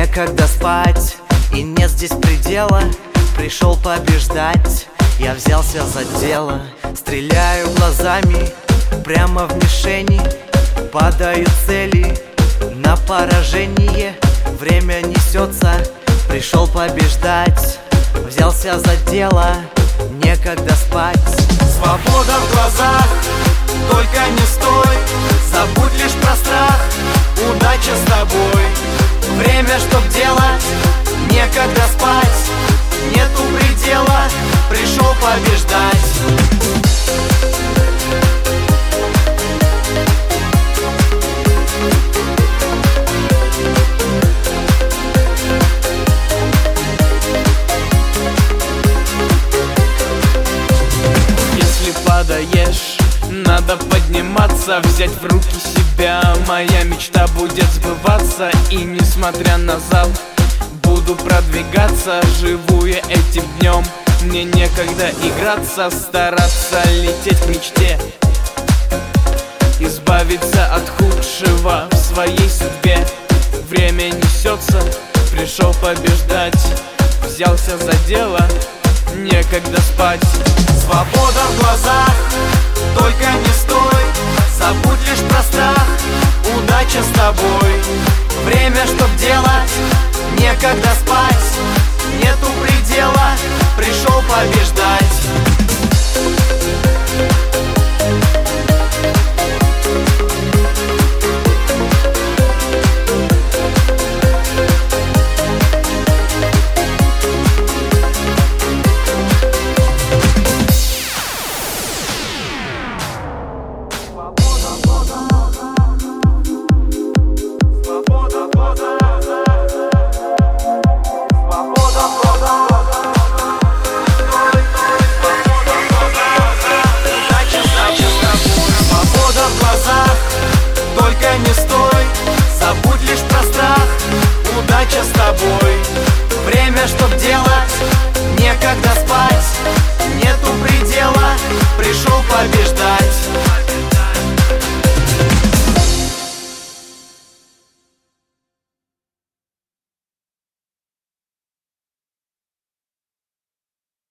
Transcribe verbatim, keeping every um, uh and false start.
некогда спать, и нет здесь предела. Пришел побеждать, я взялся за дело. Стреляю глазами прямо в мишени, падаю цели на поражение. Время несется, пришел побеждать, взялся за дело, некогда спать. Свобода в глазах, только не стой, забудь лишь про страх, удача с тобой. Время, чтоб делать, некогда спать, нету предела, пришел побеждать. Падаешь, надо подниматься, взять в руки себя. Моя мечта будет сбываться, и несмотря на зал, буду продвигаться. Живу я этим днем, мне некогда играться, стараться лететь к мечте, избавиться от худшего в своей судьбе. Время несется, пришел побеждать, взялся за дело, некогда спать. Свобода в глазах, только не стой, забудь лишь про страх, удача с тобой. Время, чтоб делать, некогда спать.